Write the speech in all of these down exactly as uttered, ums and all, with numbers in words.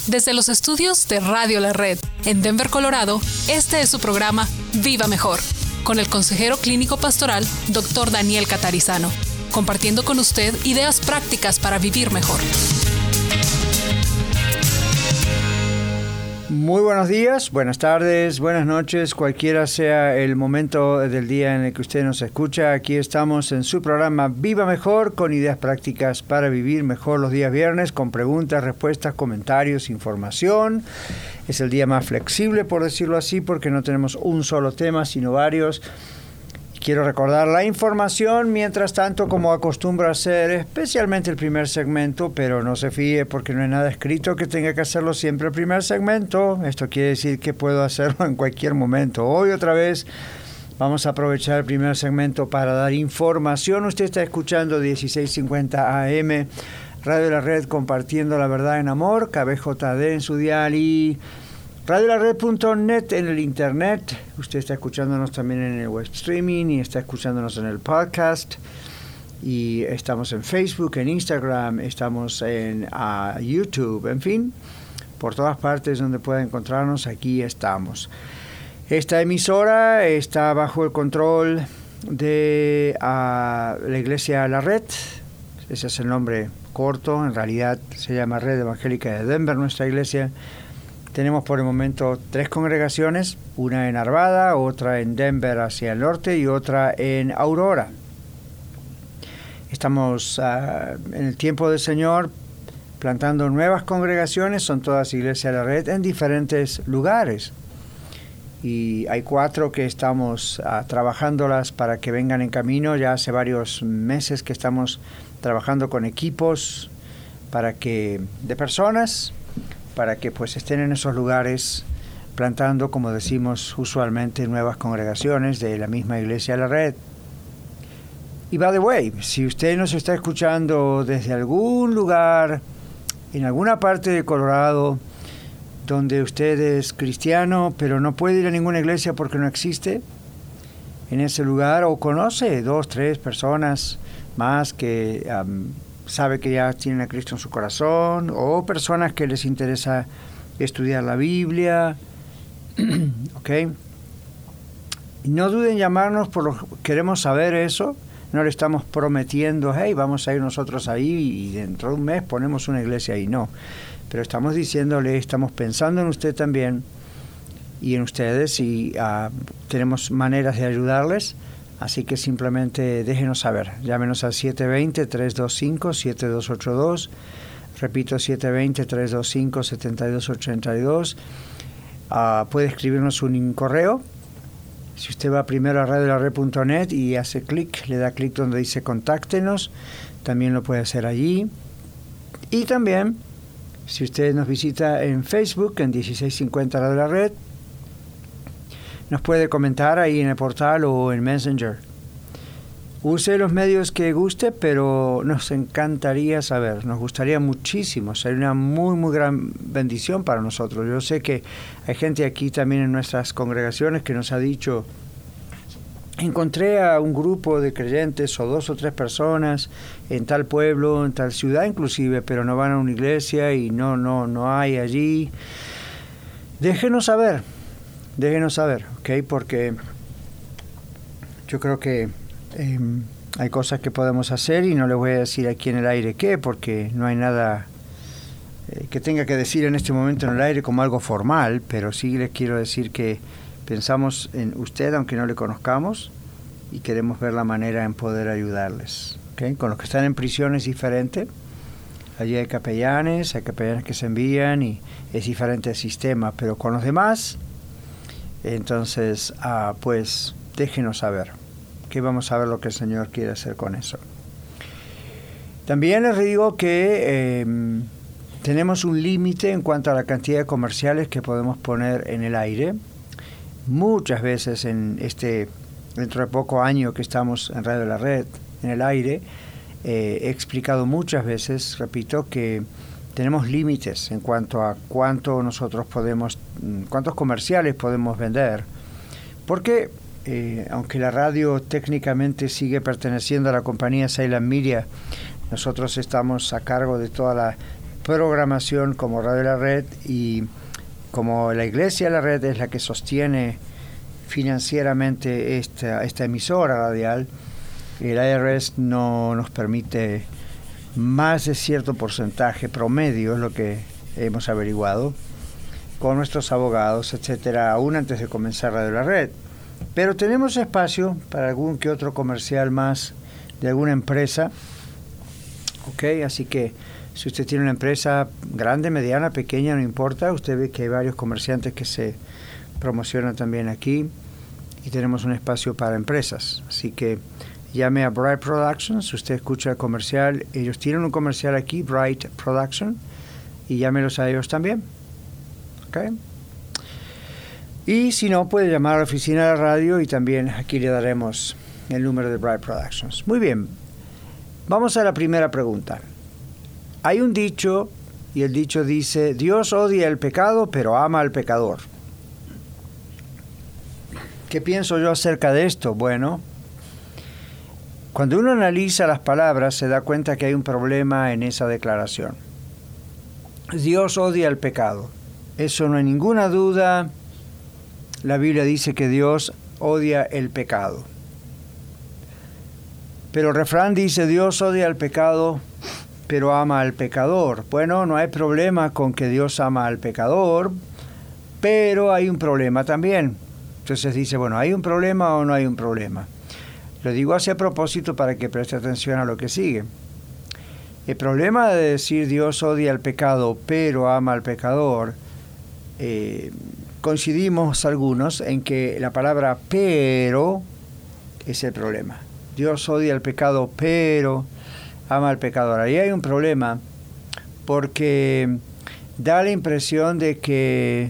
Desde los estudios de Radio La Red, en Denver, Colorado, este es su programa Viva Mejor, con el consejero clínico pastoral, doctor Daniel Catarizano, compartiendo con usted ideas prácticas para vivir mejor. Muy buenos días, buenas tardes, buenas noches, cualquiera sea el momento del día en el que usted nos escucha. Aquí estamos en su programa Viva Mejor, con ideas prácticas para vivir mejor los días viernes, con preguntas, respuestas, comentarios, información. Es el día más flexible, por decirlo así, porque no tenemos un solo tema, sino varios. Quiero recordar la información, mientras tanto, como acostumbro a hacer, especialmente el primer segmento, pero no se fíe porque no hay nada escrito que tenga que hacerlo siempre el primer segmento. Esto quiere decir que puedo hacerlo en cualquier momento. Hoy otra vez vamos a aprovechar el primer segmento para dar información. Usted está escuchando dieciséis cincuenta A M, Radio La Red, compartiendo la verdad en amor, K B J D en su dial y radio la red punto net en el internet. Usted está escuchándonos también en el web streaming y está escuchándonos en el podcast. Y estamos en Facebook, en Instagram, estamos en uh, YouTube, en fin, por todas partes donde pueda encontrarnos, aquí estamos. Esta emisora está bajo el control de uh, la Iglesia La Red. Ese es el nombre corto, en realidad se llama Red Evangélica de Denver, nuestra iglesia. Tenemos por el momento tres congregaciones, una en Arvada, otra en Denver hacia el norte y otra en Aurora. Estamos uh, en el tiempo del Señor plantando nuevas congregaciones, son todas iglesias de la red en diferentes lugares. Y hay cuatro que estamos uh, trabajándolas para que vengan en camino. Ya hace varios meses que estamos trabajando con equipos para que de personas para que pues estén en esos lugares plantando, como decimos usualmente, nuevas congregaciones de la misma iglesia de la red. Y by the way, si usted nos está escuchando desde algún lugar, en alguna parte de Colorado, donde usted es cristiano, pero no puede ir a ninguna iglesia porque no existe en ese lugar, o conoce dos, tres personas más que Um, sabe que ya tienen a Cristo en su corazón, o personas que les interesa estudiar la Biblia, ¿ok? No duden en llamarnos, por lo queremos saber eso. No le estamos prometiendo, hey, vamos a ir nosotros ahí y dentro de un mes ponemos una iglesia ahí, no. Pero estamos diciéndole, estamos pensando en usted también y en ustedes y uh, tenemos maneras de ayudarles. Así que simplemente déjenos saber. Llámenos al siete dos cero, tres dos cinco, siete dos ocho dos. Repito, siete dos cero, tres dos cinco, siete dos ocho dos. Uh, puede escribirnos un correo. Si usted va primero a radio la red punto net y hace clic, le da clic donde dice contáctenos, también lo puede hacer allí. Y también, si usted nos visita en Facebook, en dieciséis cincuenta Radio La Red, nos puede comentar ahí en el portal o en Messenger. Use los medios que guste, pero nos encantaría saber, nos gustaría muchísimo, sería una muy, muy gran bendición para nosotros. Yo sé que hay gente aquí también en nuestras congregaciones que nos ha dicho, encontré a un grupo de creyentes o dos o tres personas en tal pueblo, en tal ciudad inclusive, pero no van a una iglesia y no, no, no hay allí. Déjenos saber. Déjenos saber, ¿ok? Porque yo creo que eh, hay cosas que podemos hacer y no les voy a decir aquí en el aire qué, porque no hay nada eh, que tenga que decir en este momento en el aire como algo formal, pero sí les quiero decir que pensamos en usted, aunque no le conozcamos, y queremos ver la manera en poder ayudarles, ¿ok? Con los que están en prisión es diferente. Allí hay capellanes, hay capellanes que se envían y es diferente el sistema, pero con los demás, entonces, ah, pues déjenos saber, que vamos a ver lo que el Señor quiere hacer con eso. También les digo que eh, tenemos un límite en cuanto a la cantidad de comerciales que podemos poner en el aire. Muchas veces en este, dentro de poco año que estamos en Radio La Red, en el aire, eh, he explicado muchas veces, repito, que tenemos límites en cuanto a cuánto nosotros podemos, cuántos comerciales podemos vender, porque eh, aunque la radio técnicamente sigue perteneciendo a la compañía Salem Media, nosotros estamos a cargo de toda la programación como Radio La Red, y como la Iglesia La Red es la que sostiene financieramente esta, esta emisora radial, el I R S no nos permite más de cierto porcentaje promedio, es lo que hemos averiguado con nuestros abogados, etcétera, aún antes de comenzar Radio La Red. Pero tenemos espacio para algún que otro comercial más de alguna empresa, ¿ok? Así que si usted tiene una empresa grande, mediana, pequeña, no importa, usted ve que hay varios comerciantes que se promocionan también aquí y tenemos un espacio para empresas. Así que llame a Bright Productions, si usted escucha el comercial, ellos tienen un comercial aquí, Bright Production, y llámelos a ellos también. ¿Ok? Y si no, puede llamar a la oficina de la radio y también aquí le daremos el número de Bright Productions. Muy bien, vamos a la primera pregunta. Hay un dicho, y el dicho dice: Dios odia el pecado, pero ama al pecador. ¿Qué pienso yo acerca de esto? Bueno, cuando uno analiza las palabras se da cuenta que hay un problema en esa declaración. Dios odia el pecado. Eso no hay ninguna duda. La Biblia dice que Dios odia el pecado. Pero el refrán dice: Dios odia el pecado, pero ama al pecador. Bueno, no hay problema con que Dios ama al pecador, pero hay un problema también. Entonces dice, bueno, ¿hay un problema o no hay un problema? Lo digo así a propósito para que preste atención a lo que sigue. El problema de decir Dios odia el pecado, pero ama al pecador, eh, coincidimos algunos en que la palabra pero es el problema. Dios odia el pecado, pero ama al pecador. Ahí hay un problema porque da la impresión de que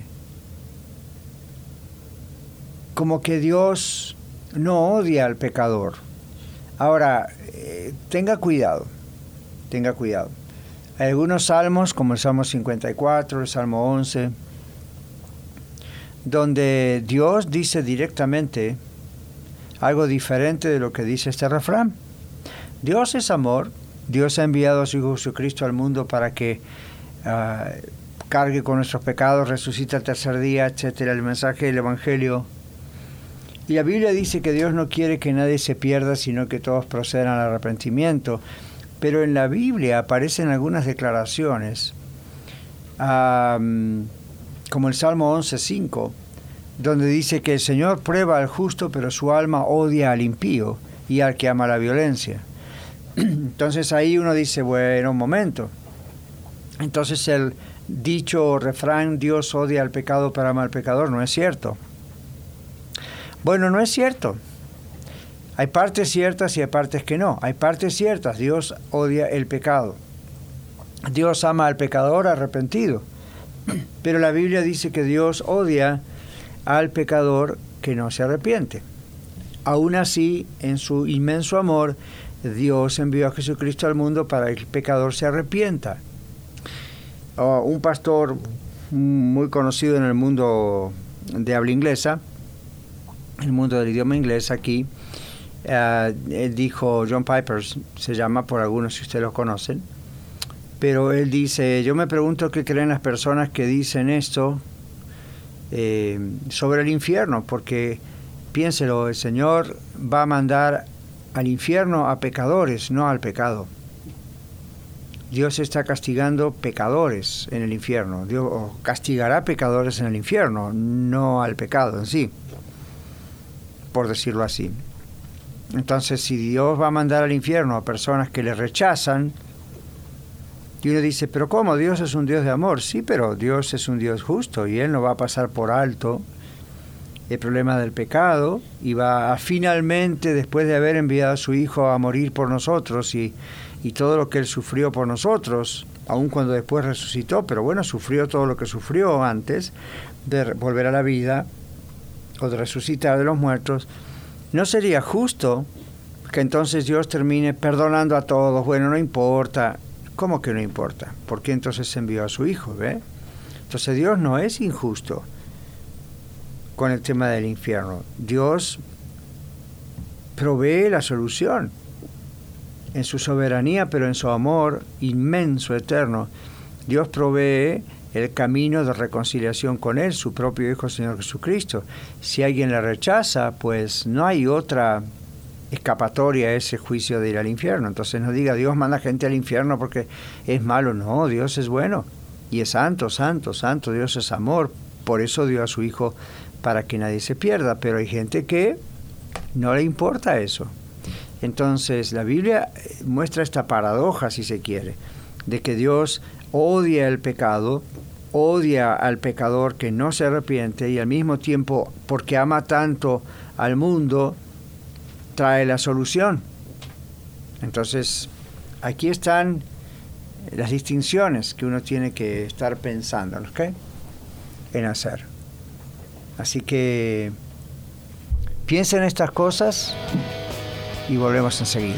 como que Dios no odia al pecador. Ahora, eh, tenga cuidado, tenga cuidado. Hay algunos salmos, como el Salmo cincuenta y cuatro, el Salmo once, donde Dios dice directamente algo diferente de lo que dice este refrán. Dios es amor. Dios ha enviado a su Hijo Jesucristo al mundo para que uh, cargue con nuestros pecados, resucite al tercer día, etcétera. El mensaje del Evangelio. Y la Biblia dice que Dios no quiere que nadie se pierda, sino que todos procedan al arrepentimiento. Pero en la Biblia aparecen algunas declaraciones, um, como el Salmo once cinco, donde dice que el Señor prueba al justo, pero su alma odia al impío y al que ama la violencia. Entonces ahí uno dice, bueno, un momento. Entonces el dicho o refrán, Dios odia al pecado pero ama al pecador, no es cierto. Bueno, no es cierto. Hay partes ciertas y hay partes que no. Hay partes ciertas. Dios odia el pecado. Dios ama al pecador arrepentido. Pero la Biblia dice que Dios odia al pecador que no se arrepiente. Aún así, en su inmenso amor, Dios envió a Jesucristo al mundo para que el pecador se arrepienta. Oh, un pastor muy conocido en el mundo de habla inglesa, el mundo del idioma inglés aquí, uh, él dijo, John Piper se llama, por algunos si ustedes lo conocen, pero él dice, yo me pregunto qué creen las personas que dicen esto eh, sobre el infierno, porque piénselo, el Señor va a mandar al infierno a pecadores, no al pecado. Dios está castigando pecadores en el infierno. Dios castigará pecadores en el infierno, no al pecado en sí, por decirlo así. Entonces, si Dios va a mandar al infierno a personas que le rechazan, y uno dice, pero ¿cómo? Dios es un Dios de amor. Sí, pero Dios es un Dios justo y Él no va a pasar por alto el problema del pecado y va a finalmente, después de haber enviado a su Hijo a morir por nosotros y, y todo lo que Él sufrió por nosotros, aun cuando después resucitó, pero bueno, sufrió todo lo que sufrió antes de volver a la vida o de resucitar de los muertos, ¿no sería justo que entonces Dios termine perdonando a todos? Bueno, no importa. ¿Cómo que no importa? ¿Por qué entonces envió a su Hijo? ¿Ve? Entonces Dios no es injusto con el tema del infierno. Dios provee la solución en su soberanía, pero en su amor inmenso, eterno. Dios provee el camino de reconciliación con Él, su propio Hijo, Señor Jesucristo. Si alguien le rechaza, pues no hay otra escapatoria a ese juicio de ir al infierno. Entonces no diga, Dios manda gente al infierno porque es malo. No, Dios es bueno y es santo, santo, santo. Dios es amor. Por eso dio a su Hijo para que nadie se pierda. Pero hay gente que no le importa eso. Entonces la Biblia muestra esta paradoja, si se quiere, de que Dios odia el pecado, odia al pecador que no se arrepiente, y al mismo tiempo, porque ama tanto al mundo, trae la solución. Entonces, aquí están las distinciones que uno tiene que estar pensando, ¿ok?, en hacer. Así que piensen en estas cosas y volvemos enseguida.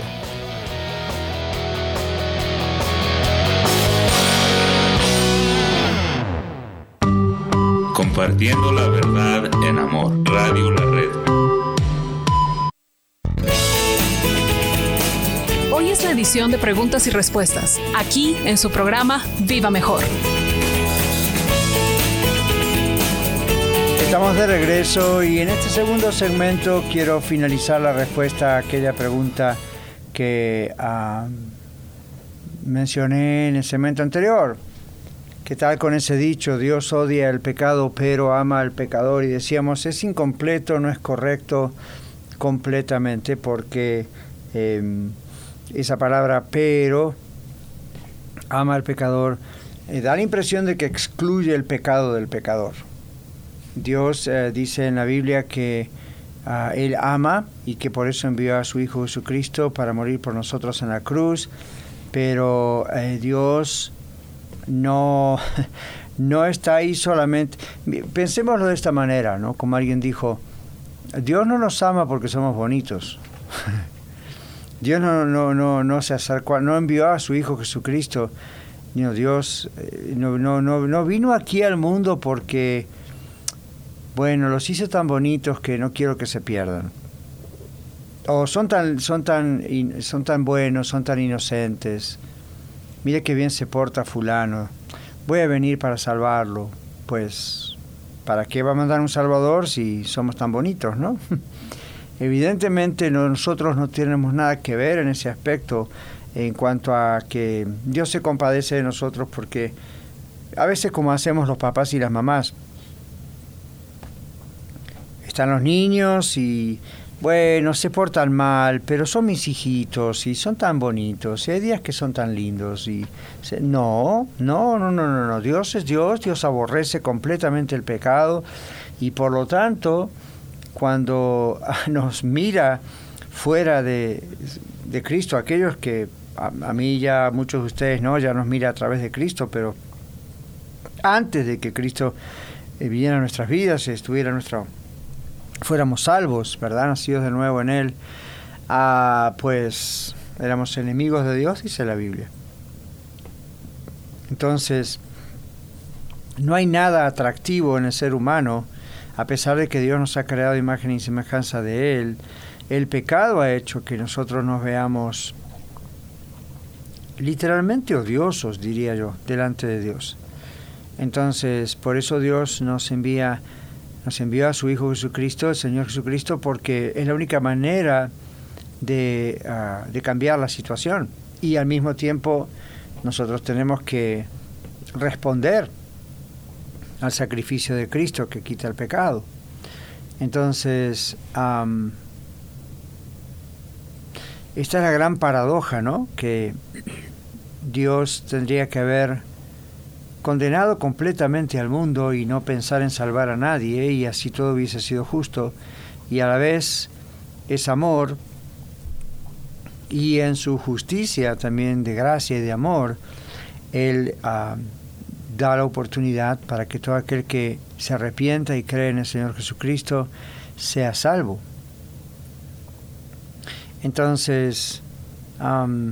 Compartiendo la verdad en amor. Radio La Red. Hoy es la edición de preguntas y respuestas, aquí en su programa Viva Mejor. Estamos de regreso y en este segundo segmento quiero finalizar la respuesta a aquella pregunta que uh, mencioné en el segmento anterior. ¿Qué tal con ese dicho? Dios odia el pecado, pero ama al pecador. Y decíamos, es incompleto, no es correcto completamente, porque eh, esa palabra pero, ama al pecador, eh, da la impresión de que excluye el pecado del pecador. Dios eh, dice en la Biblia que uh, Él ama y que por eso envió a su Hijo Jesucristo para morir por nosotros en la cruz, pero eh, Dios no, no está ahí solamente. Pensémoslo de esta manera, ¿no? Como alguien dijo, Dios no nos ama porque somos bonitos. Dios no, no, no, no se acercó, no envió a su Hijo Jesucristo. No, Dios eh, no, no, no, no vino aquí al mundo porque, bueno, los hizo tan bonitos que no quiero que se pierdan. O son tan, son tan, son tan buenos, son tan inocentes. Mire qué bien se porta fulano. Voy a venir para salvarlo. Pues, ¿para qué va a mandar un salvador si somos tan bonitos, no? Evidentemente nosotros no tenemos nada que ver en ese aspecto en cuanto a que Dios se compadece de nosotros, porque a veces, como hacemos los papás y las mamás, están los niños y, bueno, se portan mal, pero son mis hijitos y son tan bonitos y hay días que son tan lindos. Y se, no, no, no, no, no, no, Dios es Dios, Dios aborrece completamente el pecado y por lo tanto, cuando nos mira fuera de, de Cristo, aquellos que a, a mí ya, muchos de ustedes no, ya nos mira a través de Cristo, pero antes de que Cristo eh, viniera a nuestras vidas, estuviera nuestro... fuéramos salvos, ¿verdad? Nacidos de nuevo en Él, ah, pues éramos enemigos de Dios, dice la Biblia. Entonces, no hay nada atractivo en el ser humano, a pesar de que Dios nos ha creado imagen y semejanza de Él. El pecado ha hecho que nosotros nos veamos literalmente odiosos, diría yo, delante de Dios. Entonces, por eso Dios nos envía Nos envió a su Hijo Jesucristo, el Señor Jesucristo, porque es la única manera de, uh, de cambiar la situación. Y al mismo tiempo nosotros tenemos que responder al sacrificio de Cristo que quita el pecado. Entonces, um, esta es la gran paradoja, ¿no? Que Dios tendría que haber condenado completamente al mundo y no pensar en salvar a nadie, y así todo hubiese sido justo, y a la vez es amor, y en su justicia también de gracia y de amor, Él uh, da la oportunidad para que todo aquel que se arrepienta y cree en el Señor Jesucristo sea salvo. Entonces, um,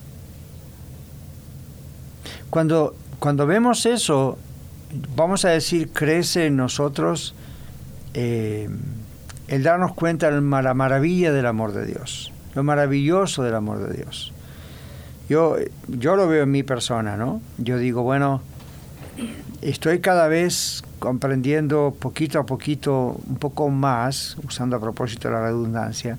cuando Cuando vemos eso, vamos a decir, crece en nosotros eh, el darnos cuenta de la maravilla del amor de Dios, lo maravilloso del amor de Dios. Y Yo, yo lo veo en mi persona, ¿no? Yo digo, bueno, estoy cada vez comprendiendo poquito a poquito, un poco más, usando a propósito la redundancia,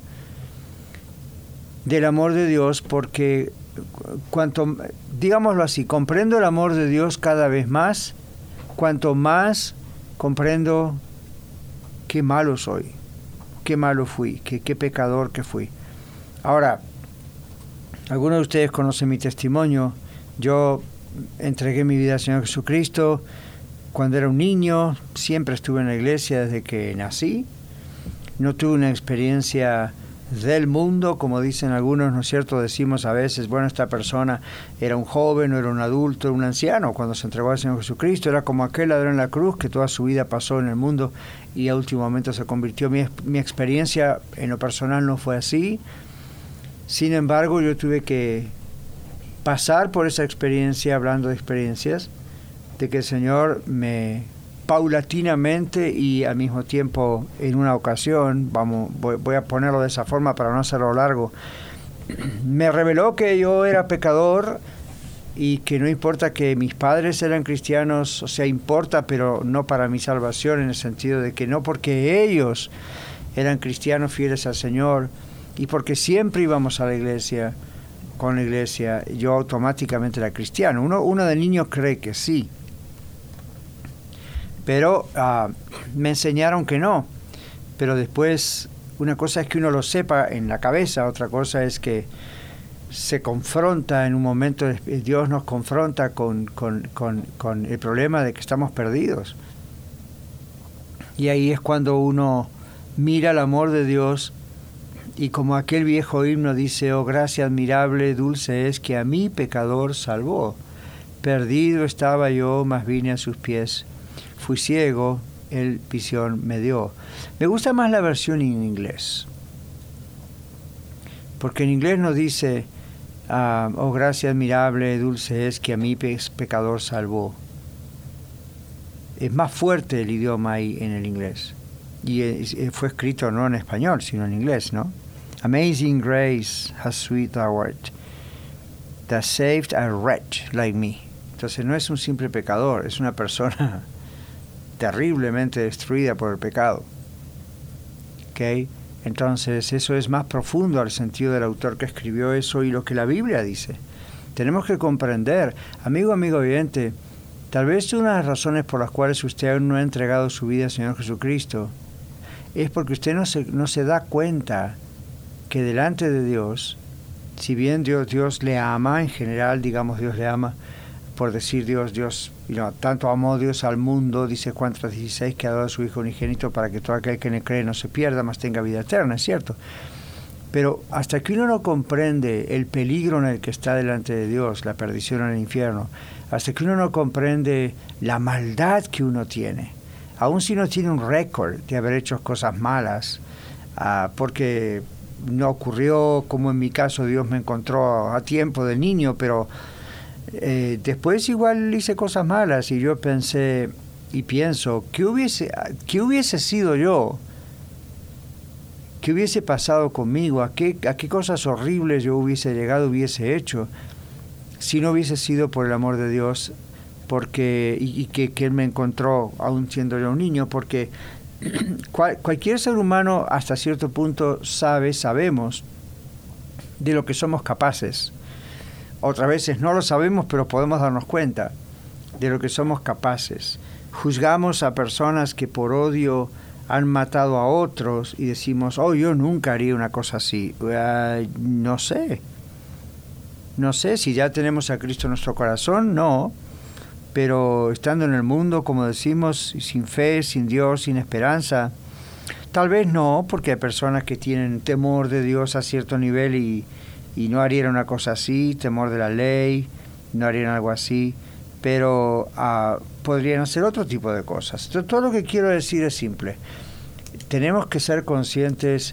del amor de Dios, porque cuanto, digámoslo así, comprendo el amor de Dios cada vez más, cuanto más comprendo qué malo soy, qué malo fui, qué, qué pecador que fui. Ahora, algunos de ustedes conocen mi testimonio. Yo entregué mi vida al Señor Jesucristo cuando era un niño, siempre estuve en la iglesia desde que nací. No tuve una experiencia del mundo, como dicen algunos, ¿no es cierto? Decimos a veces, bueno, esta persona era un joven, o era un adulto, era un anciano cuando se entregó al Señor Jesucristo, era como aquel ladrón en la cruz que toda su vida pasó en el mundo y a último momento se convirtió. Mi, mi experiencia en lo personal no fue así. Sin embargo, yo tuve que pasar por esa experiencia, hablando de experiencias, de que el Señor me paulatinamente y al mismo tiempo en una ocasión, vamos, voy, voy a ponerlo de esa forma para no hacerlo largo, me reveló que yo era pecador y que no importa que mis padres eran cristianos, o sea, importa, pero no para mi salvación, en el sentido de que no porque ellos eran cristianos fieles al Señor, y porque siempre íbamos a la iglesia, con la iglesia, yo automáticamente era cristiano. Uno, uno de niño cree que sí. Pero uh, me enseñaron que no. Pero después, una cosa es que uno lo sepa en la cabeza, otra cosa es que se confronta en un momento, Dios nos confronta con, con, con, con el problema de que estamos perdidos. Y ahí es cuando uno mira el amor de Dios. Y como aquel viejo himno dice, oh gracia admirable, dulce es que a mí pecador salvó. Perdido estaba yo, mas vine a sus pies. Fui ciego, él visión me dio. Me gusta más la versión en inglés. Porque en inglés nos dice, uh, oh gracia admirable, dulce es que a mí pe- pecador salvó. Es más fuerte el idioma ahí en el inglés. Y eh, fue escrito no en español, sino en inglés, ¿no? Amazing grace, how sweet thou art, that saved a wretch like me. Entonces no es un simple pecador, es una persona terriblemente destruida por el pecado. ¿Okay? Entonces eso es más profundo al sentido del autor que escribió eso y lo que la Biblia dice. Tenemos que comprender, amigo, amigo oyente, tal vez una de las razones por las cuales usted aún no ha entregado su vida al Señor Jesucristo es porque usted no se, no se da cuenta que delante de Dios, si bien Dios, Dios le ama, en general, digamos, Dios le ama, por decir Dios, Dios, you know, tanto amó Dios al mundo, dice Juan tres dieciséis, que ha dado a su Hijo unigénito para que todo aquel que en él cree no se pierda, mas tenga vida eterna, es cierto. Pero hasta que uno no comprende el peligro en el que está delante de Dios, la perdición en el infierno, hasta que uno no comprende la maldad que uno tiene, aun si no tiene un récord de haber hecho cosas malas, uh, porque no ocurrió como en mi caso, Dios me encontró a tiempo de niño, pero eh, después igual hice cosas malas y yo pensé y pienso, ¿qué hubiese, qué hubiese sido yo? ¿Qué hubiese pasado conmigo? ¿A qué, a qué cosas horribles yo hubiese llegado, hubiese hecho si no hubiese sido por el amor de Dios? Porque y, y que, que Él me encontró aún siendo yo un niño, porque cual, cualquier ser humano hasta cierto punto sabe, sabemos de lo que somos capaces. Otras veces no lo sabemos, pero podemos darnos cuenta de lo que somos capaces. Juzgamos a personas que por odio han matado a otros y decimos, oh, yo nunca haría una cosa así. Uh, no sé. No sé si ya tenemos a Cristo en nuestro corazón, no. Pero estando en el mundo, como decimos, sin fe, sin Dios, sin esperanza, tal vez no, porque hay personas que tienen temor de Dios a cierto nivel y, y no harían una cosa así, temor de la ley, no harían algo así, pero uh, podrían hacer otro tipo de cosas. Entonces, todo lo que quiero decir es simple. Tenemos que ser conscientes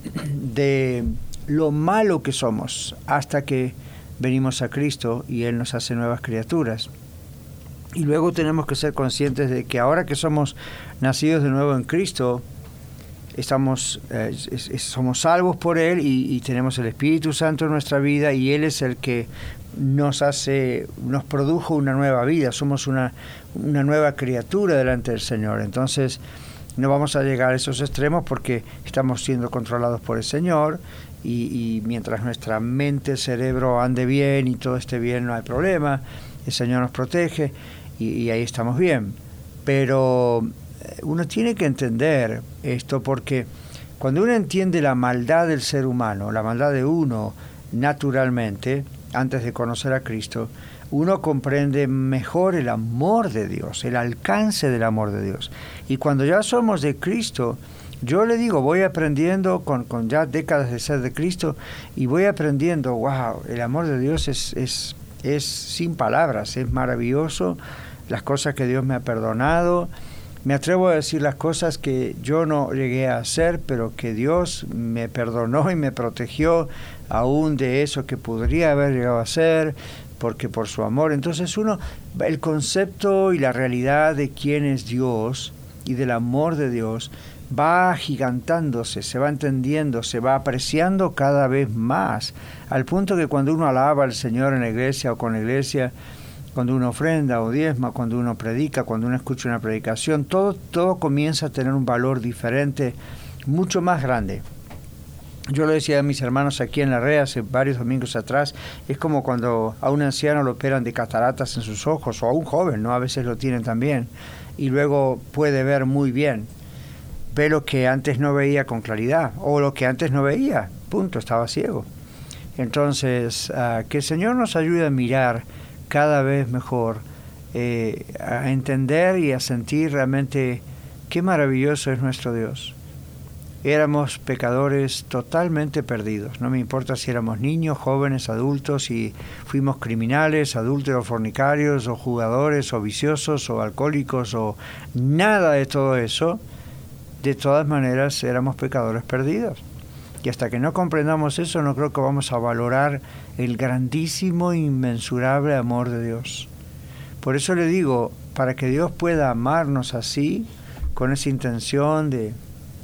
de lo malo que somos hasta que venimos a Cristo y Él nos hace nuevas criaturas. Y luego tenemos que ser conscientes de que ahora que somos nacidos de nuevo en Cristo, estamos, eh, es, es, somos salvos por Él y, y tenemos el Espíritu Santo en nuestra vida, y Él es el que nos hace, nos produjo una nueva vida, somos una, una nueva criatura delante del Señor. Entonces no vamos a llegar a esos extremos porque estamos siendo controlados por el Señor, y, y mientras nuestra mente, cerebro ande bien y todo esté bien, no hay problema, el Señor nos protege y, y ahí estamos bien. Pero uno tiene que entender esto, porque cuando uno entiende la maldad del ser humano, la maldad de uno naturalmente, antes de conocer a Cristo, uno comprende mejor el amor de Dios, el alcance del amor de Dios. Y cuando ya somos de Cristo, yo le digo, voy aprendiendo con, con ya décadas de ser de Cristo, y voy aprendiendo, wow, el amor de Dios es, es, es sin palabras, es maravilloso, las cosas que Dios me ha perdonado. Me atrevo a decir las cosas que yo no llegué a hacer, pero que Dios me perdonó y me protegió aún de eso que podría haber llegado a hacer, porque por su amor. Entonces uno, el concepto y la realidad de quién es Dios y del amor de Dios va agigantándose, se va entendiendo, se va apreciando cada vez más, al punto que cuando uno alaba al Señor en la iglesia o con la iglesia, cuando uno ofrenda o diezma, cuando uno predica, cuando uno escucha una predicación, todo, todo comienza a tener un valor diferente, mucho más grande. Yo le decía a mis hermanos aquí en la red hace varios domingos atrás, es como cuando a un anciano lo operan de cataratas en sus ojos, o a un joven, ¿no? A veces lo tienen también, y luego puede ver muy bien. Ve lo que antes no veía con claridad, o lo que antes no veía, punto, estaba ciego. Entonces, uh, que el Señor nos ayude a mirar cada vez mejor, eh, a entender y a sentir realmente qué maravilloso es nuestro Dios. Éramos pecadores totalmente perdidos, no me importa si éramos niños, jóvenes, adultos, si fuimos criminales, adúlteros, fornicarios, o jugadores, o viciosos, o alcohólicos, o nada de todo eso. De todas maneras éramos pecadores perdidos. Y hasta que no comprendamos eso, no creo que vamos a valorar el grandísimo e inmensurable amor de Dios. Por eso le digo, para que Dios pueda amarnos así, con esa intención de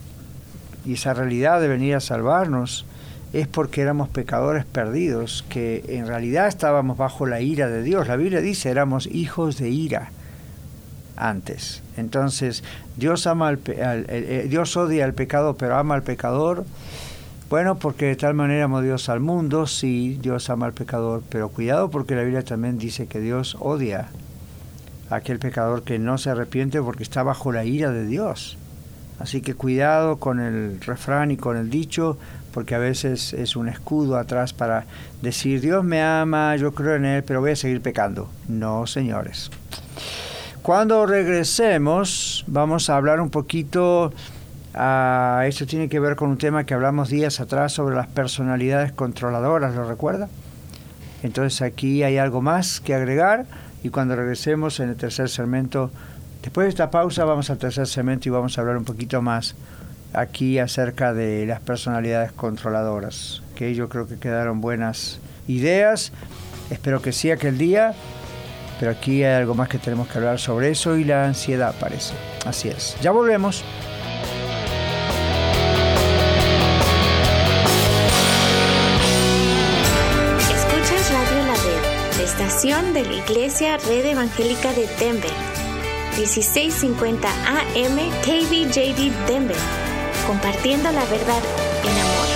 y esa realidad de venir a salvarnos, es porque éramos pecadores perdidos, que en realidad estábamos bajo la ira de Dios. La Biblia dice, éramos hijos de ira antes. Entonces, Dios ama al, al, al, Dios odia al pecado, pero ama al pecador. Bueno, porque de tal manera amó Dios al mundo, sí, Dios ama al pecador, pero cuidado, porque la Biblia también dice que Dios odia a aquel pecador que no se arrepiente porque está bajo la ira de Dios. Así que cuidado con el refrán y con el dicho, porque a veces es un escudo atrás para decir, Dios me ama, yo creo en Él, pero voy a seguir pecando. No, señores. Cuando regresemos, vamos a hablar un poquito... Uh, esto tiene que ver con un tema que hablamos días atrás sobre las personalidades controladoras, ¿lo recuerda? Entonces aquí hay algo más que agregar, y cuando regresemos en el tercer segmento, después de esta pausa vamos al tercer segmento y vamos a hablar un poquito más aquí acerca de las personalidades controladoras, que yo creo que quedaron buenas ideas, espero que sí aquel día, pero aquí hay algo más que tenemos que hablar sobre eso, y la ansiedad parece. Así es, ya volvemos. Estación de la Iglesia Red Evangélica de Denver, dieciséis cincuenta A M K B J D Denver, compartiendo la verdad en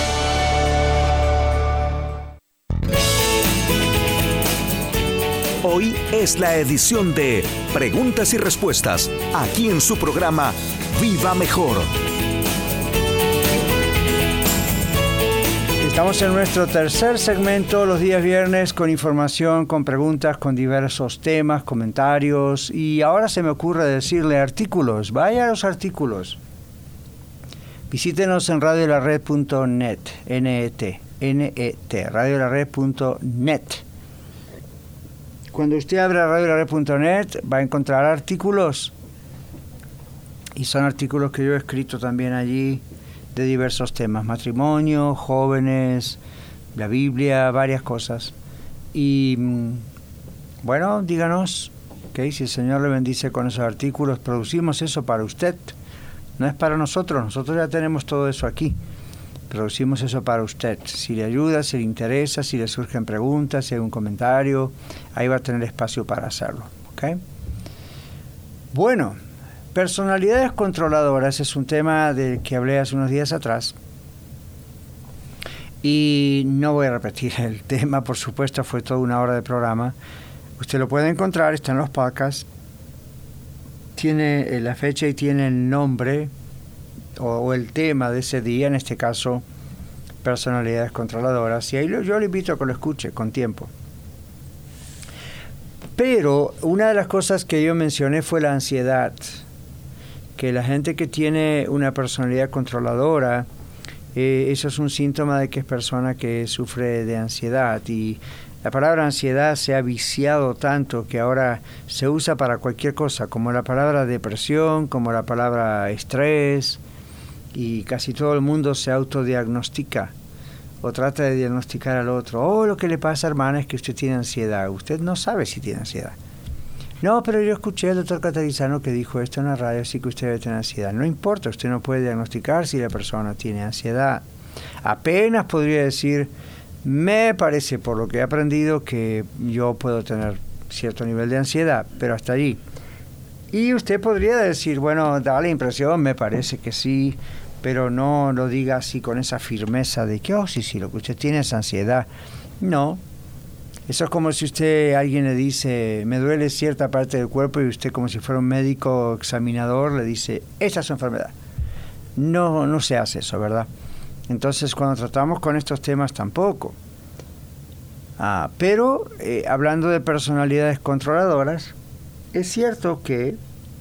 amor. Hoy es la edición de Preguntas y Respuestas, aquí en su programa Viva Mejor. Estamos en nuestro tercer segmento los días viernes, con información, con preguntas, con diversos temas, comentarios, y ahora se me ocurre decirle artículos. Vaya a los artículos. Visítenos en radio la red punto net, N E T, N E T, radio la red punto net. Cuando usted abra radio la red punto net va a encontrar artículos, y son artículos que yo he escrito también allí, de diversos temas, matrimonio, jóvenes, la Biblia, varias cosas. Y bueno, díganos, okay, si el Señor le bendice con esos artículos, producimos eso para usted. No es para nosotros, nosotros ya tenemos todo eso aquí. Producimos eso para usted. Si le ayuda, si le interesa, si le surgen preguntas, si hay un comentario, ahí va a tener espacio para hacerlo. ¿Okay? Bueno, personalidades controladoras es un tema del que hablé hace unos días atrás. Y no voy a repetir el tema, por supuesto, fue toda una hora de programa. Usted lo puede encontrar, está en los podcasts. Tiene la fecha y tiene el nombre o, o el tema de ese día, en este caso, personalidades controladoras. Y ahí lo, yo le invito a que lo escuche con tiempo. Pero una de las cosas que yo mencioné fue la ansiedad. Que la gente que tiene una personalidad controladora, Eh, eso es un síntoma de que es persona que sufre de ansiedad, y la palabra ansiedad se ha viciado tanto que ahora se usa para cualquier cosa, como la palabra depresión, como la palabra estrés, y casi todo el mundo se autodiagnostica o trata de diagnosticar al otro. Oh, lo que le pasa, hermana, es que usted tiene ansiedad. Usted no sabe si tiene ansiedad. No, pero yo escuché al doctor Catarizano que dijo esto en la radio, así que usted debe tener ansiedad. No importa, usted no puede diagnosticar si la persona tiene ansiedad. Apenas podría decir, me parece, por lo que he aprendido, que yo puedo tener cierto nivel de ansiedad, pero hasta allí. Y usted podría decir, bueno, da la impresión, me parece que sí, pero no lo diga así con esa firmeza de que, oh, sí, sí, lo que usted tiene es ansiedad. No. Eso es como si usted, alguien le dice, me duele cierta parte del cuerpo, y usted, como si fuera un médico examinador, le dice, esa es su enfermedad. No, no se hace eso, ¿verdad? Entonces, cuando tratamos con estos temas, tampoco. Ah, pero, eh, hablando de personalidades controladoras, es cierto que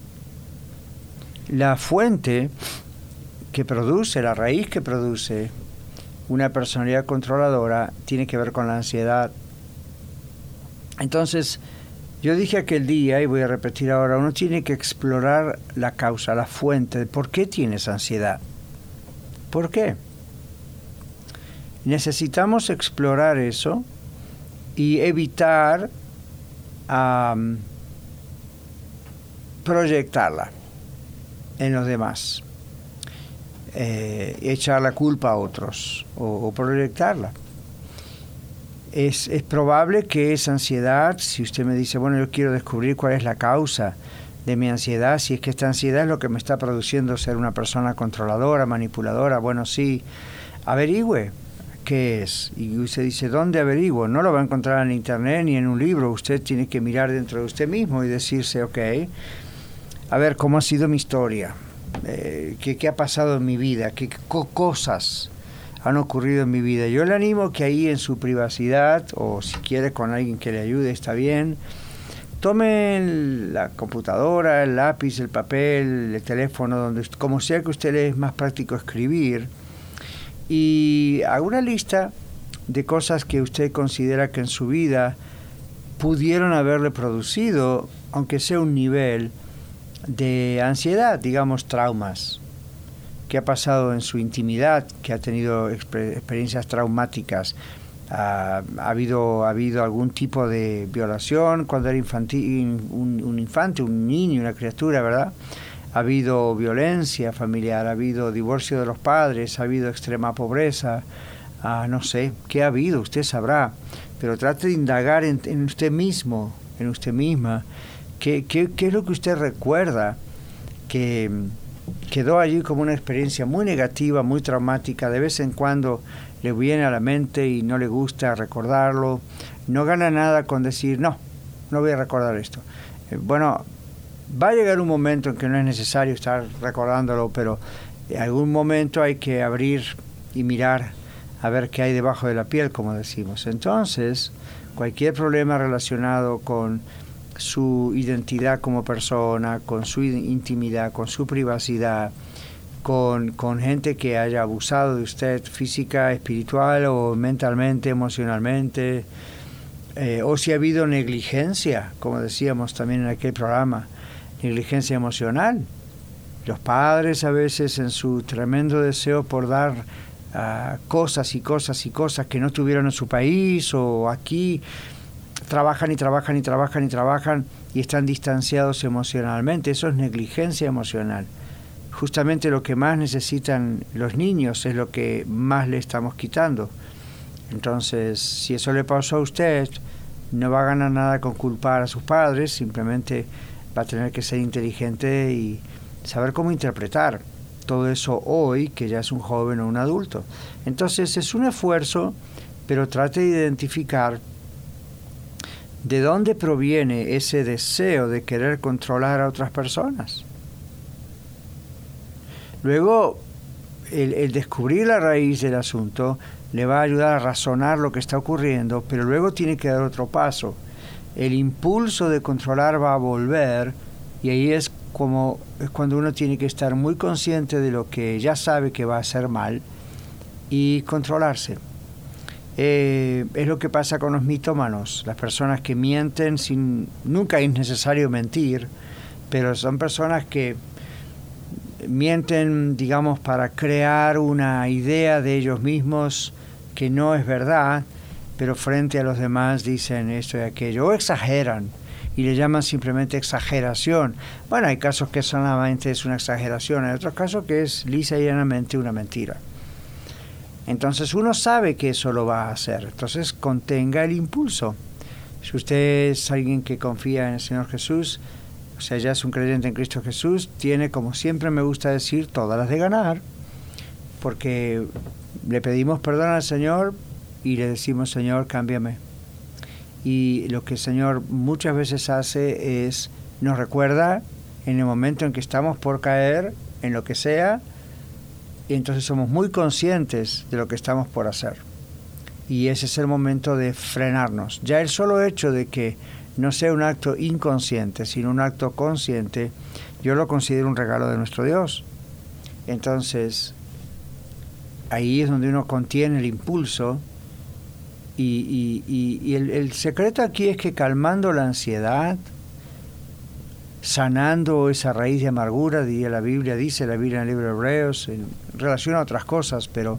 la fuente que produce, la raíz que produce una personalidad controladora, tiene que ver con la ansiedad. Entonces, yo dije aquel día, y voy a repetir ahora, uno tiene que explorar la causa, la fuente de por qué tienes ansiedad. ¿Por qué? Necesitamos explorar eso y evitar um, proyectarla en los demás, eh, echar la culpa a otros o, o proyectarla. Es, es probable que esa ansiedad, si usted me dice, bueno, yo quiero descubrir cuál es la causa de mi ansiedad, si es que esta ansiedad es lo que me está produciendo ser una persona controladora, manipuladora, bueno, sí, averigüe qué es. Y usted dice, ¿dónde averiguo? No lo va a encontrar en internet ni en un libro. Usted tiene que mirar dentro de usted mismo y decirse, ok, a ver, ¿cómo ha sido mi historia? Eh, ¿qué, ¿Qué ha pasado en mi vida? ¿Qué co- cosas han ocurrido en mi vida? Yo le animo que ahí en su privacidad, o si quiere con alguien que le ayude, está bien, tome la computadora, el lápiz, el papel, el teléfono, donde, como sea que usted le es más práctico escribir, y haga una lista de cosas que usted considera que en su vida pudieron haberle producido, aunque sea un nivel de ansiedad, digamos traumas, que ha pasado en su intimidad, que ha tenido exper- experiencias traumáticas. Uh, ha habido ha habido algún tipo de violación cuando era infantil, un, un infante, un niño, una criatura, ¿verdad? Ha habido violencia familiar, ha habido divorcio de los padres, ha habido extrema pobreza, uh, no sé, ¿qué ha habido? Usted sabrá, pero trate de indagar en, en usted mismo, en usted misma, qué, qué, qué es lo que usted recuerda que quedó allí como una experiencia muy negativa, muy traumática. De vez en cuando le viene a la mente y no le gusta recordarlo. No gana nada con decir, no, no voy a recordar esto. Eh, bueno, va a llegar un momento en que no es necesario estar recordándolo, pero en algún momento hay que abrir y mirar a ver qué hay debajo de la piel, como decimos. Entonces, cualquier problema relacionado con su identidad como persona, con su intimidad, con su privacidad, con, con gente que haya abusado de usted física, espiritual o mentalmente, emocionalmente, eh, o si ha habido negligencia, como decíamos también en aquel programa, negligencia emocional. Los padres a veces en su tremendo deseo por dar uh, cosas y cosas y cosas que no tuvieron en su país o aquí, trabajan y trabajan y trabajan y trabajan y están distanciados emocionalmente. Eso es negligencia emocional. justamente lo que más necesitan los niños es lo que más le estamos quitando. Entonces, si eso le pasó a usted, no va a ganar nada con culpar a sus padres, simplemente va a tener que ser inteligente y saber cómo interpretar todo eso hoy, que ya es un joven o un adulto. Entonces, es un esfuerzo, pero trate de identificar de dónde proviene ese deseo de querer controlar a otras personas. Luego, el, el descubrir la raíz del asunto le va a ayudar a razonar lo que está ocurriendo, pero luego tiene que dar otro paso. El impulso de controlar va a volver, y ahí es como es cuando uno tiene que estar muy consciente de lo que ya sabe que va a hacer mal y controlarse. Eh, es lo que pasa con los mitómanos, las personas que mienten sin... Nunca es necesario mentir, pero son personas que mienten, digamos, para crear una idea de ellos mismos que no es verdad, pero frente a los demás dicen esto y aquello, o exageran, y le llaman simplemente exageración. Bueno, hay casos que solamente es una exageración, hay otros casos que es lisa y llanamente una mentira. Entonces uno sabe que eso lo va a hacer, entonces contenga el impulso. Si usted es alguien que confía en el Señor Jesús, o sea, ya es un creyente en Cristo Jesús, tiene, como siempre me gusta decir, todas las de ganar, porque le pedimos perdón al Señor y le decimos, Señor, cámbiame. Y lo que el Señor muchas veces hace es, nos recuerda en el momento en que estamos por caer, en lo que sea, y entonces somos muy conscientes de lo que estamos por hacer. Y ese es el momento de frenarnos. Ya el solo hecho de que no sea un acto inconsciente, sino un acto consciente, yo lo considero un regalo de nuestro Dios. Entonces, ahí es donde uno contiene el impulso, y, y, y, y el, el secreto aquí es que calmando la ansiedad, sanando esa raíz de amargura, diría la Biblia, dice la Biblia en el libro de Hebreos, en relación a otras cosas, pero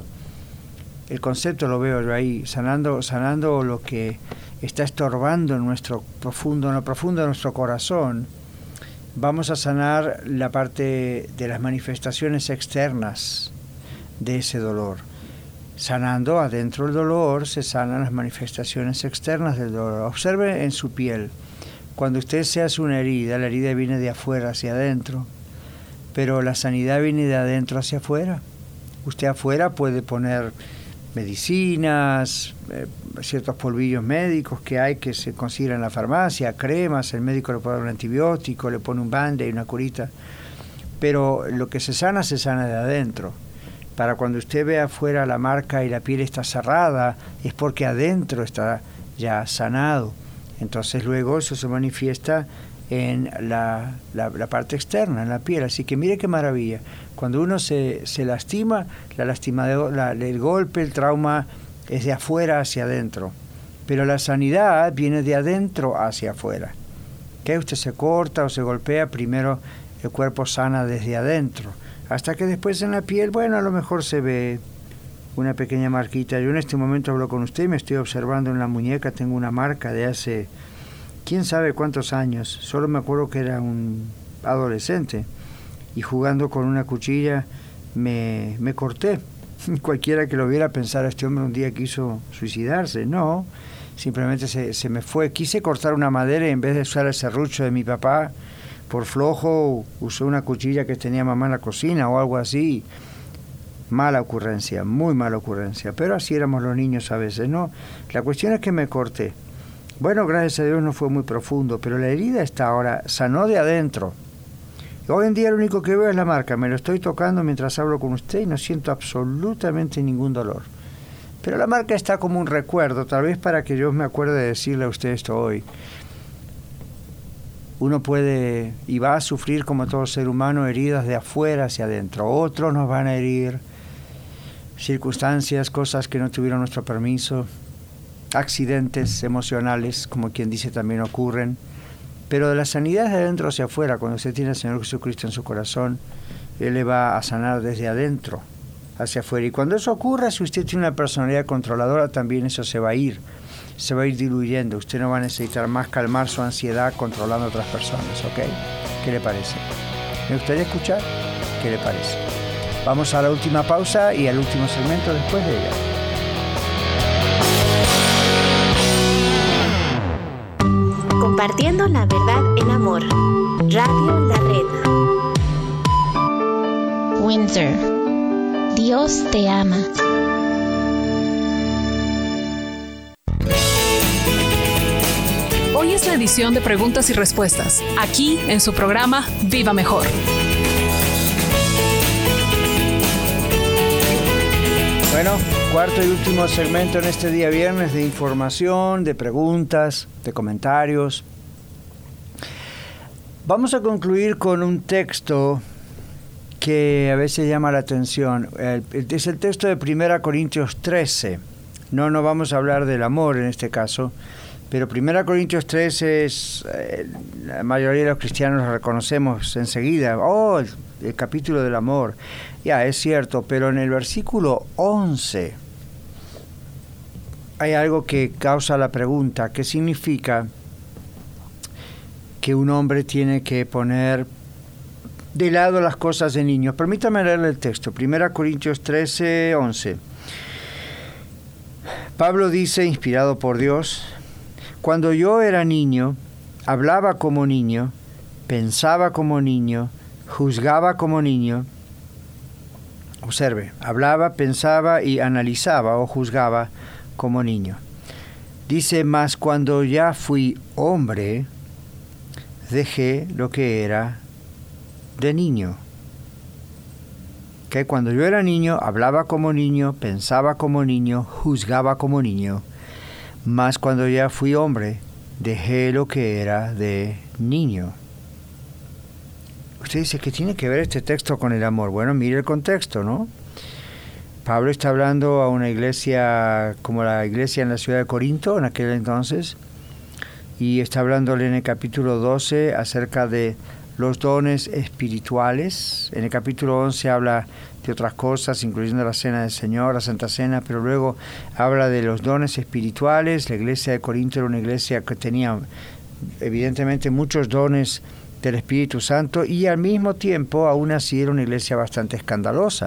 el concepto lo veo yo ahí, sanando, sanando lo que está estorbando en nuestro profundo, en lo profundo de nuestro corazón. Vamos a sanar la parte de las manifestaciones externas de ese dolor. Sanando adentro el dolor, se sanan las manifestaciones externas del dolor. Observe en su piel. Cuando usted se hace una herida, la herida viene de afuera hacia adentro, pero la sanidad viene de adentro hacia afuera. Usted afuera puede poner medicinas, eh, ciertos polvillos médicos que hay que se consiguen en la farmacia, cremas, el médico le puede dar un antibiótico, le pone un band-aid, una curita, pero lo que se sana, se sana de adentro. Para cuando usted ve afuera la marca y la piel está cerrada, es porque adentro está ya sanado. Entonces luego eso se manifiesta en la, la, la parte externa, en la piel. Así que mire qué maravilla. Cuando uno se, se lastima, la lastima de, la, el golpe, el trauma es de afuera hacia adentro. Pero la sanidad viene de adentro hacia afuera. Que usted se corta o se golpea, primero el cuerpo sana desde adentro. Hasta que después en la piel, bueno, a lo mejor se ve una pequeña marquita. Yo en este momento hablo con usted y me estoy observando en la muñeca, tengo una marca de hace quién sabe cuántos años. Solo me acuerdo que era un adolescente y jugando con una cuchilla me, me corté. Cualquiera que lo viera pensar, este hombre un día quiso suicidarse. No, simplemente se, se me fue. Quise cortar una madera y en vez de usar el serrucho de mi papá, por flojo, usé una cuchilla que tenía mamá en la cocina o algo así. Mala ocurrencia, muy mala ocurrencia, pero así éramos los niños a veces, ¿no? La cuestión es que me corté. Bueno, gracias a Dios no fue muy profundo, pero la herida está ahora, sanó de adentro. Hoy en día lo único que veo es la marca, me lo estoy tocando mientras hablo con usted y no siento absolutamente ningún dolor. Pero la marca está como un recuerdo, tal vez para que yo me acuerde de decirle a usted esto hoy. Uno puede y va a sufrir, como todo ser humano, heridas de afuera hacia adentro. Otros nos van a herir, circunstancias, cosas que no tuvieron nuestro permiso, accidentes emocionales, como quien dice, también ocurren. Pero de la sanidad de adentro hacia afuera, cuando usted tiene al Señor Jesucristo en su corazón, Él le va a sanar desde adentro hacia afuera. Y cuando eso ocurra, si usted tiene una personalidad controladora, también eso se va a ir. Se va a ir diluyendo. Usted no va a necesitar más calmar su ansiedad controlando a otras personas, ¿ok? ¿Qué le parece? Me gustaría escuchar. ¿Qué le parece? Vamos a la última pausa y al último segmento después de ella. Compartiendo la verdad en amor. Radio La Red. Windsor. Dios te ama. Hoy es la edición de preguntas y respuestas, aquí en su programa Viva Mejor. Bueno, cuarto y último segmento en este día viernes de información, de preguntas, de comentarios. Vamos a concluir con un texto que a veces llama la atención. Es el texto de Primera Corintios trece. No, no vamos a hablar del amor en este caso, pero Primera Corintios trece es, eh, la mayoría de los cristianos lo reconocemos enseguida. Oh, el, el capítulo del amor. Ya, es cierto, pero en el versículo once hay algo que causa la pregunta. ¿Qué significa que un hombre tiene que poner de lado las cosas de niños? Permítame leerle el texto. Primera Corintios trece, once. Pablo dice, inspirado por Dios: cuando yo era niño, hablaba como niño, pensaba como niño, juzgaba como niño. Observe, hablaba, pensaba y analizaba o juzgaba como niño. Dice, mas cuando ya fui hombre, dejé lo que era de niño. Que cuando yo era niño, hablaba como niño, pensaba como niño, juzgaba como niño. Mas cuando ya fui hombre, dejé lo que era de niño. Usted dice, ¿qué tiene que ver este texto con el amor? Bueno, mire el contexto, ¿no? Pablo está hablando a una iglesia como la iglesia en la ciudad de Corinto en aquel entonces, y está hablándole en el capítulo doce acerca de los dones espirituales. En el capítulo once habla de otras cosas, incluyendo la Cena del Señor, la Santa Cena, pero luego habla de los dones espirituales. La iglesia de Corinto era una iglesia que tenía evidentemente muchos dones del Espíritu Santo, y al mismo tiempo aún así era una iglesia bastante escandalosa.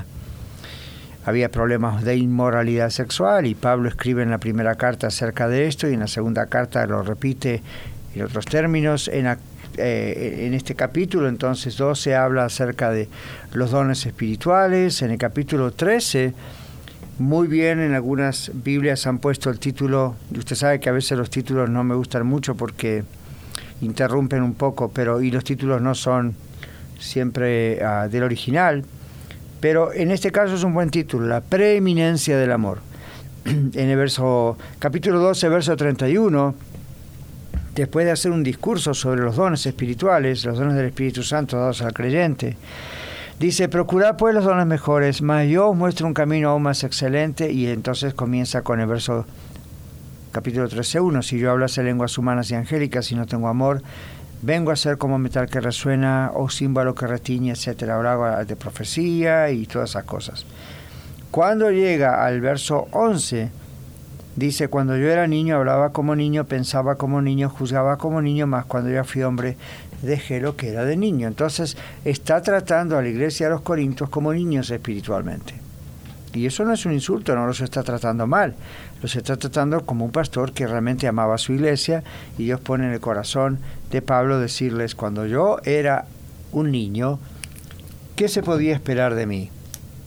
Había problemas de inmoralidad sexual, y Pablo escribe en la primera carta acerca de esto, y en la segunda carta lo repite en otros términos. En, la, eh, en este capítulo entonces doce habla acerca de los dones espirituales. En el capítulo trece, muy bien, en algunas Biblias han puesto el título, y usted sabe que a veces los títulos no me gustan mucho porque interrumpen un poco, pero y los títulos no son siempre uh, del original, pero en este caso es un buen título, la preeminencia del amor. En el verso capítulo doce, verso treinta y uno, después de hacer un discurso sobre los dones espirituales, los dones del Espíritu Santo dados al creyente, dice, procurad pues los dones mejores, mas yo os muestro un camino aún más excelente. Y entonces comienza con el verso capítulo trece, uno, si yo hablase lenguas humanas y angélicas y no tengo amor, vengo a ser como metal que resuena o címbalo que retiñe, etcétera. Habla de profecía y todas esas cosas. Cuando llega al verso once, dice, cuando yo era niño, hablaba como niño, pensaba como niño, juzgaba como niño, mas cuando ya fui hombre, dejé lo que era de niño. Entonces, está tratando a la iglesia de los Corintios como niños espiritualmente. Y eso no es un insulto, no los está tratando mal. Los está tratando como un pastor que realmente amaba a su iglesia, y Dios pone en el corazón de Pablo decirles, cuando yo era un niño, ¿qué se podía esperar de mí?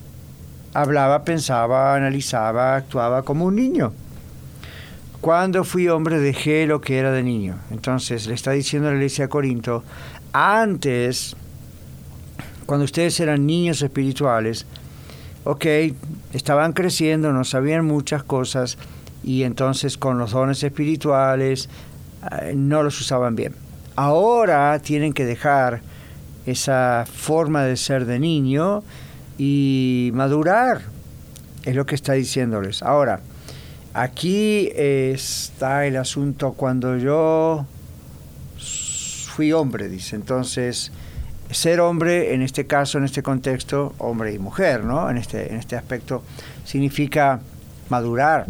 Hablaba, pensaba, analizaba, actuaba como un niño. Cuando fui hombre, dejé lo que era de niño. Entonces, le está diciendo a la iglesia de Corinto, antes, cuando ustedes eran niños espirituales, ok, estaban creciendo, no sabían muchas cosas, y entonces con los dones espirituales eh, no los usaban bien. Ahora tienen que dejar esa forma de ser de niño y madurar, es lo que está diciéndoles. Ahora, aquí está el asunto, cuando yo fui hombre, dice, entonces ser hombre en este caso, en este contexto, hombre y mujer, ¿no? En este, en este aspecto, significa madurar,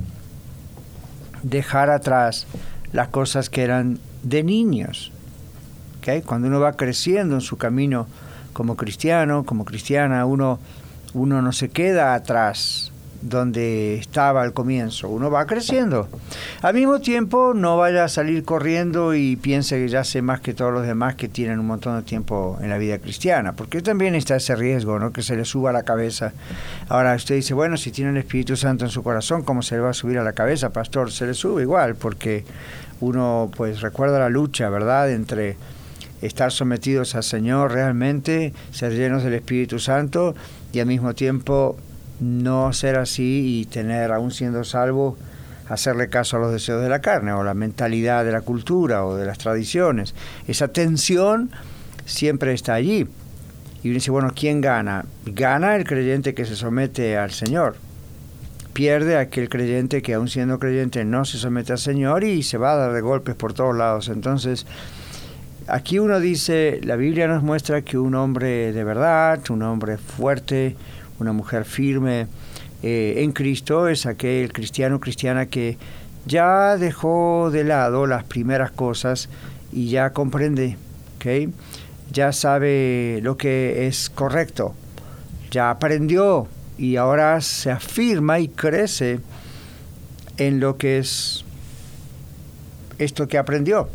dejar atrás las cosas que eran de niños. ¿Okay? Cuando uno va creciendo en su camino como cristiano, como cristiana, uno, uno no se queda atrás donde estaba al comienzo, uno va creciendo. Al mismo tiempo, no vaya a salir corriendo y piense que ya sé más que todos los demás que tienen un montón de tiempo en la vida cristiana, porque también está ese riesgo, ¿no? Que se le suba a la cabeza. Ahora usted dice, bueno, si tiene el Espíritu Santo en su corazón, ¿cómo se le va a subir a la cabeza, pastor? Se le sube igual, porque uno pues recuerda la lucha, ¿verdad?, entre estar sometidos al Señor realmente, ser llenos del Espíritu Santo, y al mismo tiempo no ser así y tener, aún siendo salvo, hacerle caso a los deseos de la carne o la mentalidad de la cultura o de las tradiciones. Esa tensión siempre está allí. Y uno dice, bueno, ¿quién gana? Gana el creyente que se somete al Señor. Pierde aquel creyente que, aún siendo creyente, no se somete al Señor y se va a dar de golpes por todos lados. Entonces, aquí uno dice, la Biblia nos muestra que un hombre de verdad, un hombre fuerte, una mujer firme eh, en Cristo es aquel cristiano o cristiana que ya dejó de lado las primeras cosas y ya comprende, ¿okay? Ya sabe lo que es correcto, ya aprendió y ahora se afirma y crece en lo que es esto que aprendió.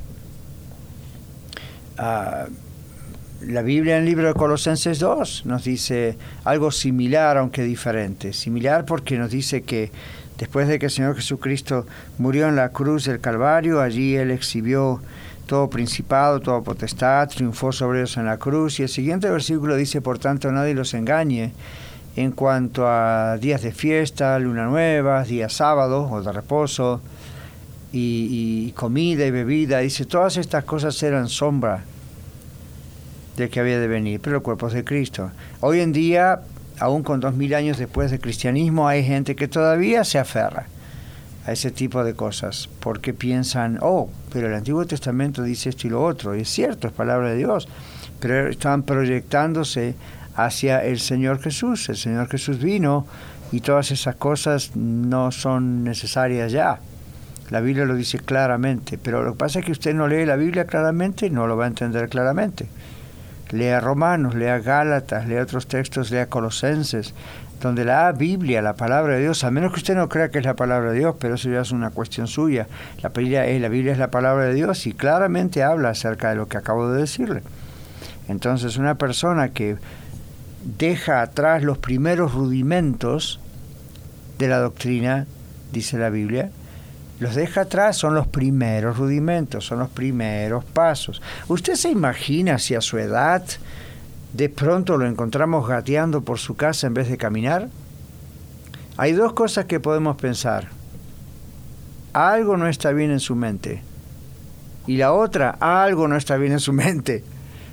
Uh, La Biblia en el libro de Colosenses dos nos dice algo similar, aunque diferente. Similar porque nos dice que después de que el Señor Jesucristo murió en la cruz del Calvario, allí Él exhibió todo principado, toda potestad, triunfó sobre ellos en la cruz. Y el siguiente versículo dice, por tanto, nadie los engañe en cuanto a días de fiesta, luna nueva, días sábados o de reposo, y, y comida y bebida. Dice, todas estas cosas eran sombra del que había de venir, pero el cuerpo es de Cristo. Hoy en día, aún con dos mil años después del cristianismo, hay gente que todavía se aferra a ese tipo de cosas, porque piensan, oh, pero el Antiguo Testamento dice esto y lo otro, y es cierto, es palabra de Dios, pero están proyectándose hacia el Señor Jesús. El Señor Jesús vino y todas esas cosas no son necesarias ya. La Biblia lo dice claramente, pero lo que pasa es que usted no lee la Biblia claramente, no lo va a entender claramente. Lea Romanos, lea Gálatas, lea otros textos, lea Colosenses, donde la Biblia, la palabra de Dios, a menos que usted no crea que es la palabra de Dios, pero eso ya es una cuestión suya. La Biblia es, la Biblia es la palabra de Dios y claramente habla acerca de lo que acabo de decirle. Entonces, una persona que deja atrás los primeros rudimentos de la doctrina, dice la Biblia, los deja atrás, son los primeros rudimentos, son los primeros pasos. ¿Usted se imagina si a su edad de pronto lo encontramos gateando por su casa en vez de caminar? Hay dos cosas que podemos pensar. Algo no está bien en su mente. Y la otra, algo no está bien en su mente.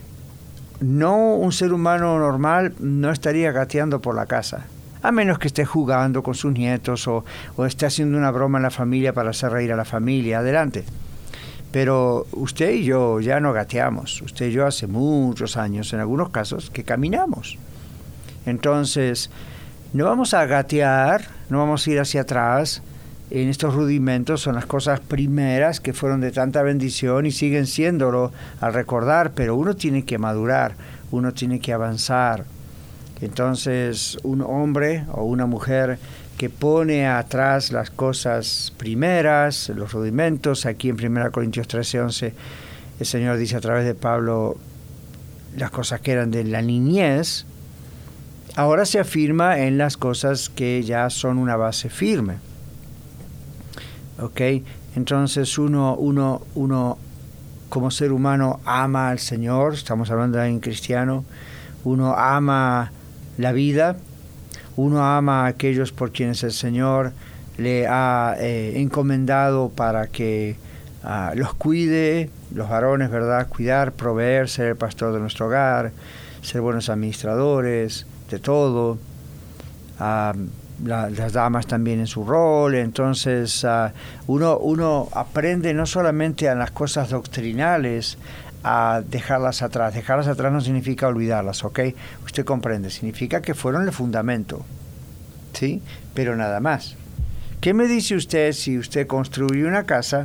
No, un ser humano normal no estaría gateando por la casa, a menos que esté jugando con sus nietos o, o esté haciendo una broma en la familia para hacer reír a la familia, adelante. Pero usted y yo ya no gateamos. Usted y yo hace muchos años, en algunos casos, que caminamos. Entonces, no vamos a gatear, no vamos a ir hacia atrás. En estos rudimentos son las cosas primeras que fueron de tanta bendición y siguen siéndolo al recordar, pero uno tiene que madurar, uno tiene que avanzar. Entonces, un hombre o una mujer que pone atrás las cosas primeras, los rudimentos, aquí en primera Corintios trece, once, el Señor dice a través de Pablo las cosas que eran de la niñez, ahora se afirma en las cosas que ya son una base firme. ¿Ok? Entonces, uno, uno, uno como ser humano ama al Señor, estamos hablando de alguien cristiano, uno ama la vida, uno ama a aquellos por quienes el Señor le ha eh, encomendado para que uh, los cuide, los varones, ¿verdad? Cuidar, proveer, ser el pastor de nuestro hogar, ser buenos administradores de todo, uh, la, las damas también en su rol. Entonces uh, uno, uno aprende no solamente a las cosas doctrinales, a dejarlas atrás. Dejarlas atrás no significa olvidarlas, ¿ok? Usted comprende, significa que fueron el fundamento, ¿sí? Pero nada más. ¿Qué me dice usted si usted construye una casa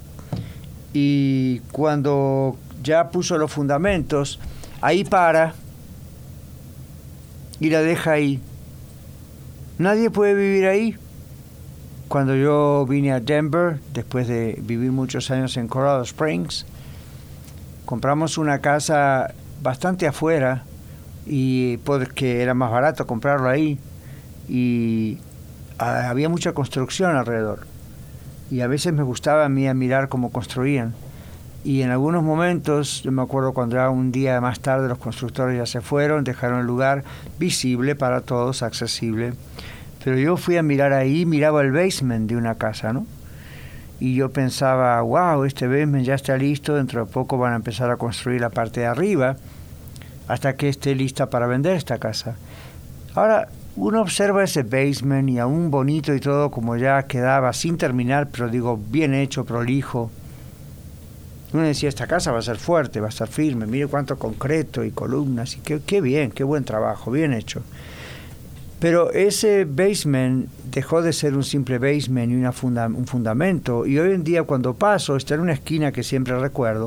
y cuando ya puso los fundamentos, ahí para y la deja ahí. Nadie puede vivir ahí. Cuando yo vine a Denver, después de vivir muchos años en Colorado Springs, compramos una casa bastante afuera, y porque era más barato comprarlo ahí, y ah, había mucha construcción alrededor, y a veces me gustaba a mí mirar cómo construían, y en algunos momentos, yo me acuerdo cuando ya un día más tarde los constructores ya se fueron, dejaron el lugar visible para todos, accesible, pero yo fui a mirar ahí, miraba el basement de una casa, ¿no? Y yo pensaba, wow, este basement ya está listo, dentro de poco van a empezar a construir la parte de arriba, hasta que esté lista para vender esta casa. Ahora, uno observa ese basement y aún bonito y todo, como ya quedaba sin terminar, pero digo, bien hecho, prolijo. Uno decía, esta casa va a ser fuerte, va a estar firme, mire cuánto concreto y columnas, y qué, qué bien, qué buen trabajo, bien hecho. Pero ese basement dejó de ser un simple basement y una funda, un fundamento, y hoy en día cuando paso, está en una esquina que siempre recuerdo,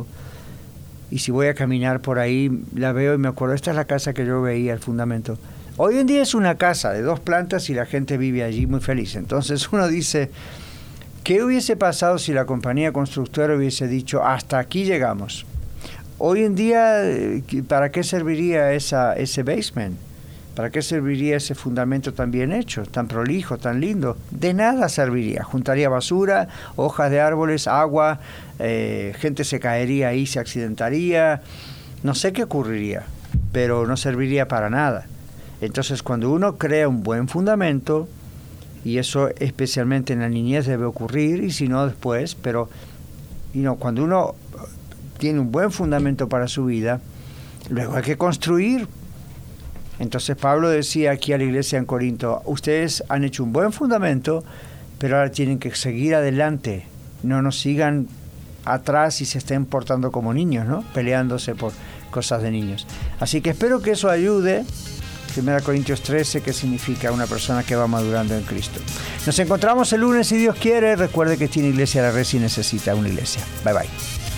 y si voy a caminar por ahí, la veo y me acuerdo, esta es la casa que yo veía, el fundamento. Hoy en día es una casa de dos plantas y la gente vive allí muy feliz. Entonces uno dice, ¿qué hubiese pasado si la compañía constructora hubiese dicho, hasta aquí llegamos? Hoy en día, ¿para qué serviría esa, ese basement? ¿Para qué serviría ese fundamento tan bien hecho, tan prolijo, tan lindo? De nada serviría. Juntaría basura, hojas de árboles, agua, eh, gente se caería ahí, se accidentaría. No sé qué ocurriría, pero no serviría para nada. Entonces, cuando uno crea un buen fundamento, y eso especialmente en la niñez debe ocurrir, y si no después, pero you know, cuando uno tiene un buen fundamento para su vida, luego hay que construir. Entonces Pablo decía aquí a la iglesia en Corinto, ustedes han hecho un buen fundamento, pero ahora tienen que seguir adelante, no nos sigan atrás y se estén portando como niños, ¿no? Peleándose por cosas de niños. Así que espero que eso ayude. Primera Corintios trece, que significa una persona que va madurando en Cristo. Nos encontramos el lunes si Dios quiere. Recuerde que tiene Iglesia La Red si necesita una iglesia. Bye bye.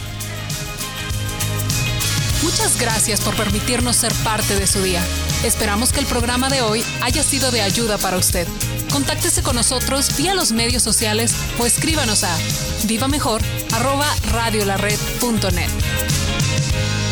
Muchas gracias por permitirnos ser parte de su día. Esperamos que el programa de hoy haya sido de ayuda para usted. Contáctese con nosotros vía los medios sociales o escríbanos a vivamejor arroba radiolared punto net.